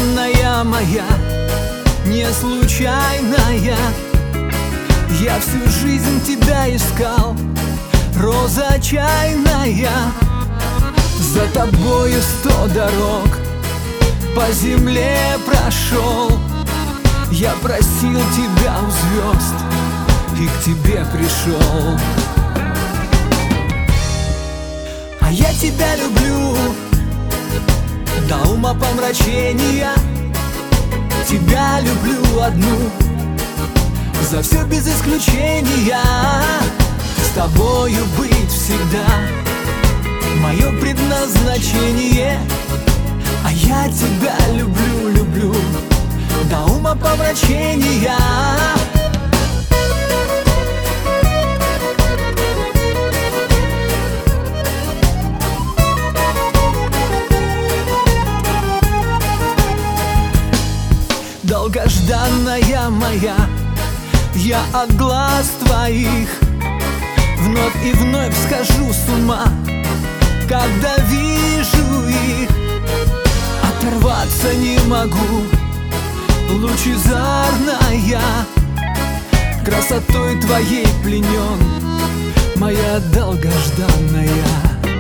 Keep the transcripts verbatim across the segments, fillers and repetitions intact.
долгожданная моя, не случайная. Я всю жизнь тебя искал, роза чайная. За тобою сто дорог по земле прошел. Я просил тебя у звезд и к тебе пришел. А я тебя люблю до умопомрачения. Тебя люблю одну, за все без исключения. С тобою быть всегда мое предназначение. А я тебя люблю, люблю до умопомрачения. Долгожданная моя, я от глаз твоих вновь и вновь схожу с ума, когда вижу их. Оторваться не могу, лучезарная, красотой твоей пленен, моя долгожданная.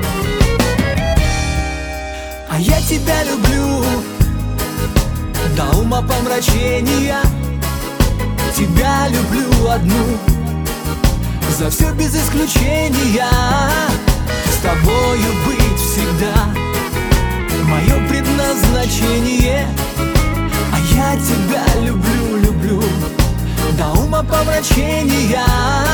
А я тебя люблю до умопомрачения. Тебя люблю одну, за все без исключения. С тобою быть всегда мое предназначение. А я тебя люблю, люблю до умопомрачения.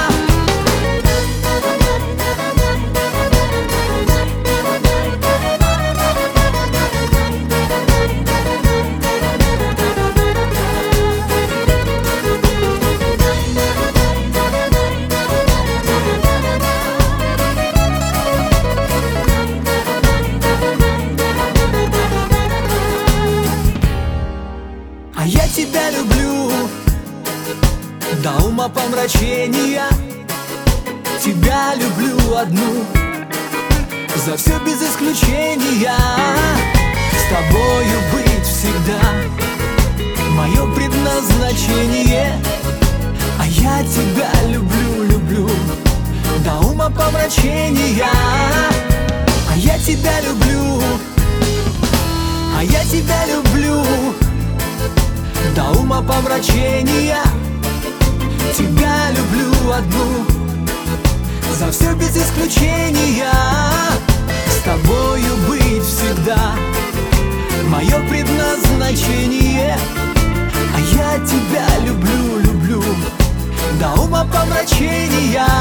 Я тебя люблю до умопомрачения. Тебя люблю одну, за все без исключения. С тобою быть всегда мое предназначение. А я тебя люблю, люблю до умопомрачения. А я тебя люблю, а я тебя люблю до умопомрачения. Тебя люблю одну, за все без исключения. С тобою быть всегда мое предназначение. А я тебя люблю, люблю до умопомрачения.